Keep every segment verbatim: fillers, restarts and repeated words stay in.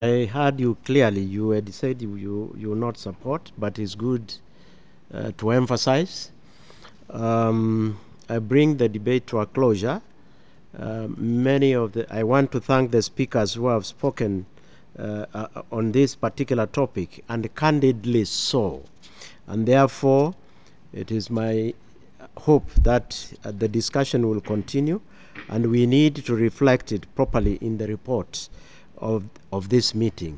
I heard you clearly. You had said you, you, you will not support, but it's good uh, to emphasize. Um, I bring the debate to a closure. Uh, many of the, I want to thank the speakers who have spoken uh, uh, on this particular topic, and candidly so. And therefore, it is my hope that uh, the discussion will continue, and we need to reflect it properly in the report of, of this meeting.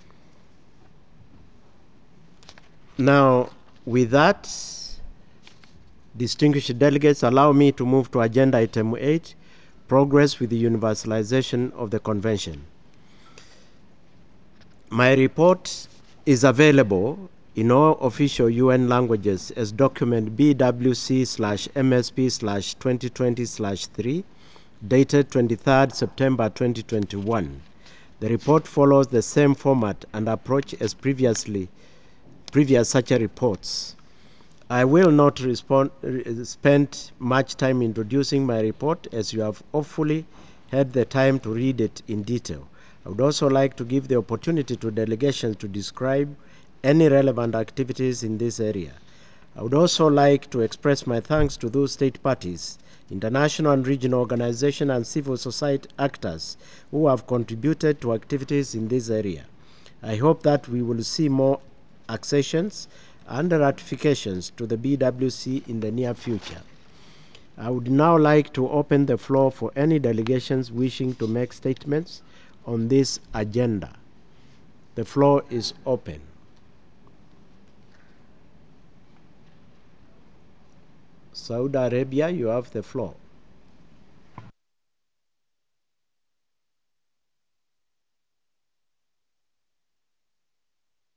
Now, with that, distinguished delegates, allow me to move to agenda item eight, progress with the universalization of the convention. My report is available in all official U N languages as document B W C slash M S P slash twenty twenty slash three, dated twenty-third September twenty twenty-one. The report follows the same format and approach as previously previous such reports. I will not respond, uh, spend much time introducing my report, as you have hopefully had the time to read it in detail. I would also like to give the opportunity to delegations to describe any relevant activities in this area. I would also like to express my thanks to those state parties, international and regional organizations, and civil society actors who have contributed to activities in this area. I hope that we will see more accessions and ratifications to the B W C in the near future. I would now like to open the floor for any delegations wishing to make statements on this agenda. The floor is open. Saudi Arabia, you have the floor.